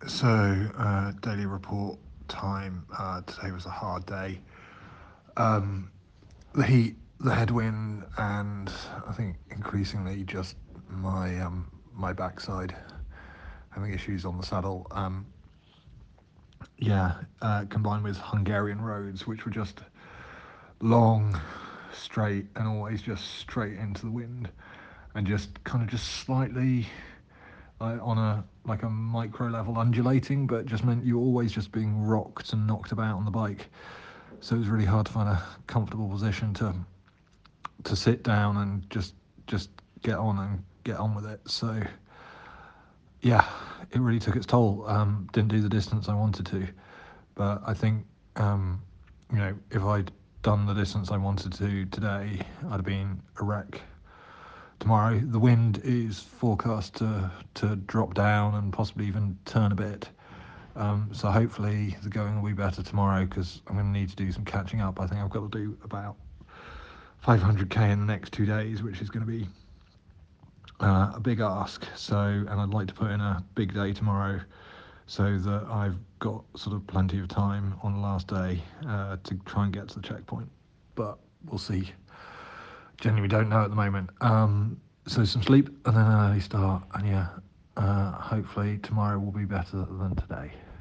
Daily report time. Today was a hard day. Um, the heat, the headwind, and I think increasingly just my backside having issues on the saddle. Combined with Hungarian roads, which were just long, straight, and always just straight into the wind, and just kind of just slightly on a like a micro level undulating, but just meant you were always just being rocked and knocked about on the bike. So it was really hard to find a comfortable position to sit down and just get on with it. So yeah, it really took its toll. Didn't do the distance I wanted to, but I think if I'd done the distance I wanted to today, I'd have been a wreck tomorrow. The wind is forecast to drop down and possibly even turn a bit. So hopefully the going will be better tomorrow because I'm going to need to do some catching up. I think I've got to do about 500k in the next 2 days, which is going to be a big ask. So, and I'd like to put in a big day tomorrow so that I've got sort of plenty of time on the last day to try and get to the checkpoint. But we'll see. Genuinely don't know at the moment. So some sleep and then an early start, and hopefully tomorrow will be better than today.